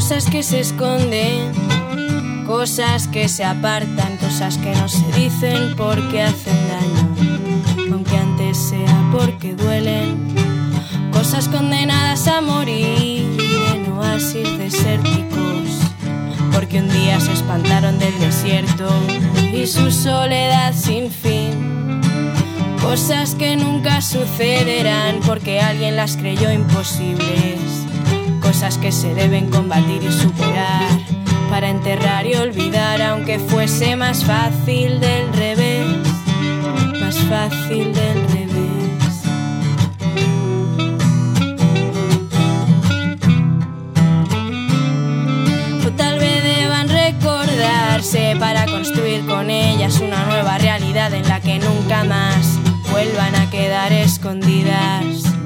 cosas que se esconden, cosas que se apartan, cosas que no se dicen porque hacen daño, aunque antes sea porque duelen, cosas condenadas a morir en oasis desérticos, porque un día se espantaron del desierto y su soledad sin fin, cosas que nunca sucederán porque alguien las creyó imposibles, cosas que se deben combatir y superar para enterrar y olvidar, aunque fuese más fácil del revés, más fácil del revés. O tal vez deban recordarse para construir con ellas una nueva realidad en la que nunca más vuelvan a quedar escondidas.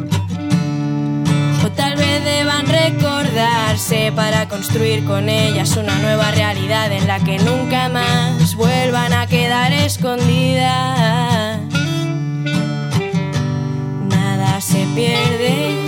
O tal vez deban recordarse para construir con ellas una nueva realidad en la que nunca más vuelvan a quedar escondidas. Nada se pierde,